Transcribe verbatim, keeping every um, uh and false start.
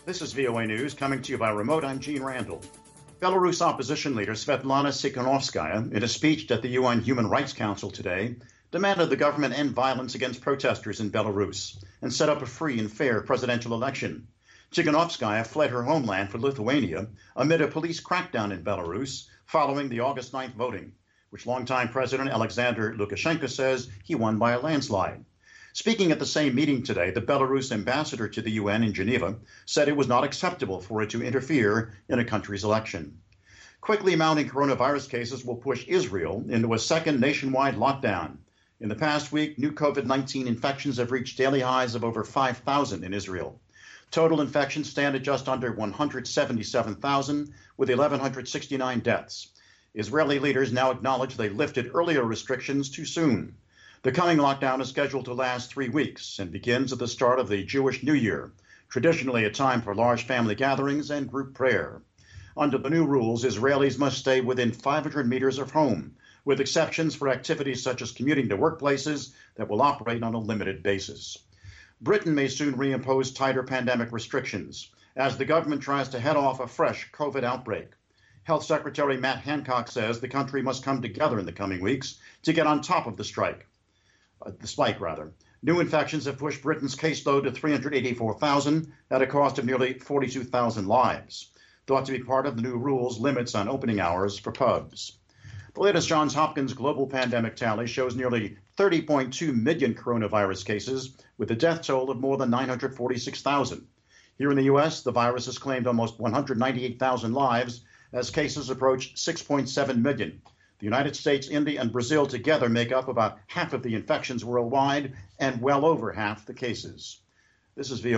This is V O A News, coming to you by remote. I'm Gene Randall. Belarus opposition leader Svetlana Tikhanovskaya, in a speech at the U N Human Rights Council today, demanded the government end violence against protesters in Belarus and set up a free and fair presidential election. Tikhanovskaya fled her homeland for Lithuania amid a police crackdown in Belarus following the August ninth voting, which longtime President Alexander Lukashenko says he won by a landslide. Speaking at the same meeting today, the Belarus ambassador to the U N in Geneva said it was not acceptable for it to interfere in a country's election. Quickly mounting coronavirus cases will push Israel into a second nationwide lockdown. In the past week, new COVID nineteen infections have reached daily highs of over five thousand in Israel. Total infections stand at just under one hundred seventy-seven thousand, with one thousand one hundred sixty-nine deaths. Israeli leaders now acknowledge they lifted earlier restrictions too soon. The coming lockdown is scheduled to last three weeks and begins at the start of the Jewish New Year, traditionally a time for large family gatherings and group prayer. Under the new rules, Israelis must stay within five hundred meters of home, with exceptions for activities such as commuting to workplaces that will operate on a limited basis. Britain may soon reimpose tighter pandemic restrictions as the government tries to head off a fresh COVID outbreak. Health Secretary Matt Hancock says the country must come together in the coming weeks to get on top of the strike. Uh, the spike, rather. New infections have pushed Britain's caseload to three hundred eighty-four thousand at a cost of nearly forty-two thousand lives. Thought to be part of the new rules limits on opening hours for pubs. The latest Johns Hopkins global pandemic tally shows nearly thirty point two million coronavirus cases, with a death toll of more than nine hundred forty-six thousand. Here in the U S, the virus has claimed almost one hundred ninety-eight thousand lives as cases approach six point seven million. The United States, India, and Brazil together make up about half of the infections worldwide and well over half the cases. This is V O A.